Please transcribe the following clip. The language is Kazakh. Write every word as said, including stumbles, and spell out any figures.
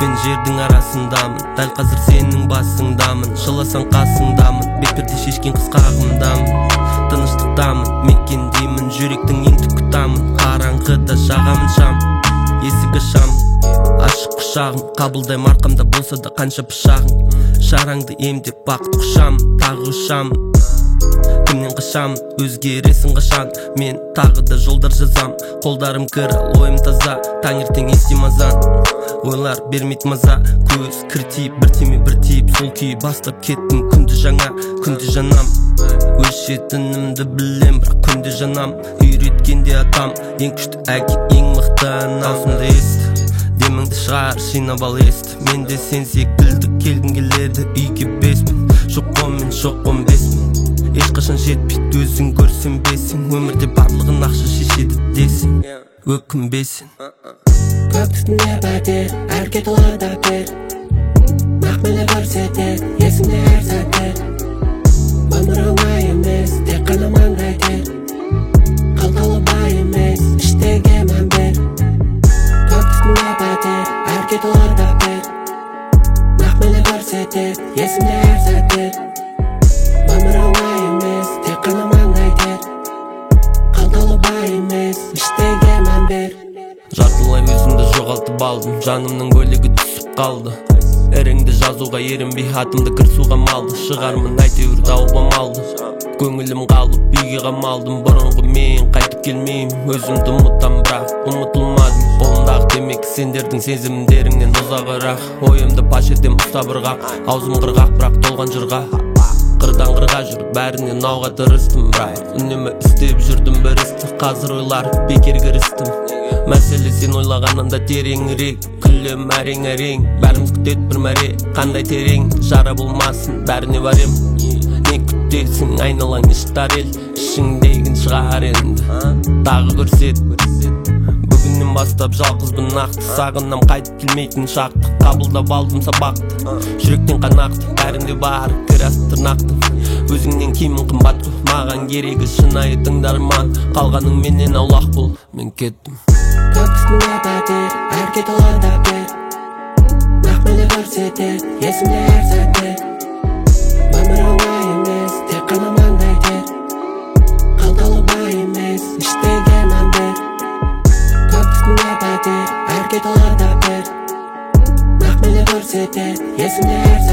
пен жердің арасындамын, дәл қазір сенің басыңдамын. Жыласаң қасыңдамын, бетперде шешкен қысқағымдамын. Тыныштықтамын, мекендеймін, жүректің ең түпкі тамын. Қараңғыда жағамын шам, есігі шам, ашық құшағым. Қабылдайм арқамда болса да қанша пышағың. Шараңды емдеп бақыт құшам, тағы ұшам. Кімнен қашам, өзгересің қашан. Мен тағы да жолдар жазам, қолдарым кір, ойым таза. Таңертең естим азан, ойлар бермейді маза. Көз кіртиіп, бір тиме бір тиіп, сол күй бастап кеттім. Күнді жаңа, күнді жанам, өшетінімді білем, бірақ күнде жанам. Үйреткенде атам, ең күшті әке, ең мықты анам. Аузымды есті, деміңді шығар, жинап ал есті. Мен де сен секілді келгім келеді, үйге беспін. Жоқ онмен, жоқ он беспін. Ешқашан жетпейді, өзің көрсен бесің. Өмірде барлығын ақша шешеді десің, өкінбесін. Көп үстінде бәтер, әркет оларда бер. Нақмелі көрсетер, есіңде әр сәтер. Өмір оңай емес, тек қана маңдай тер. Қалталы бай емес, іштеге мән бер. Көп үстінде бәтер, әркет оларда бер. Нақмелі көрсетер, есіңде әр сәтер. Өмір оңай емес, тек қана маңдай тер. Қалталы бай емес, іштеге мән бер. Жартылай өзімді жоғалтып алдым, жанымның бөлігі түсіп қалды. Әріңді жазуға ерінбей, атымды кір суға малды. Шығармын әйтеуір тауып амалды. Көңілім қалып үйге қамалдым. Бұрынғы мен қайтып келмеймін, өзімді ұмытам, бірақ ұмытылмадым. Қолымдағы темекі сендердің сезімдеріңнен ұзағырақ. Ойымды паш етем ұста бірғақ, аузым қырғақ, бірақ толған жырға. Қырдан қырға жүріп бәріне науға тырыстым, бірақ үнемі істеп жүрдім бір істі. Қазір ойлар бекер кірістім, мәселе сен ойлағаннан да тереңірек. Күлем әрең әрең, бәріміз күтет бір мәре. Қандай терең, жара болмасын, бәріне барем. Не күтесің, айналаң іштар ел, ішіңдегін шығар енді, тағы көрсет. Бүгіннен бастап жалғызбын нақты, сағынам қайтып келмейтін шақты. Қабылдап алдым сабақты, жүректен қанақты. Бәрінде бар кірас тырнақтың, өзіңнен киімін қымбат қой. Маған керегі шынайы тыңдарман, қалғаның менен аулақ бол, мен кеттім. Көп үстінде бәтер, әркет оларда бер. Нақмелі көрсетер, есімде әр сәтер. Өмір оңай емес, тек қана маңдай тер. Қалталы бай емес, іштеге мән бер. Көп үстінде бәтер, әркет оларда бер. Нақмелі көрсетер, есімде әр сәтер.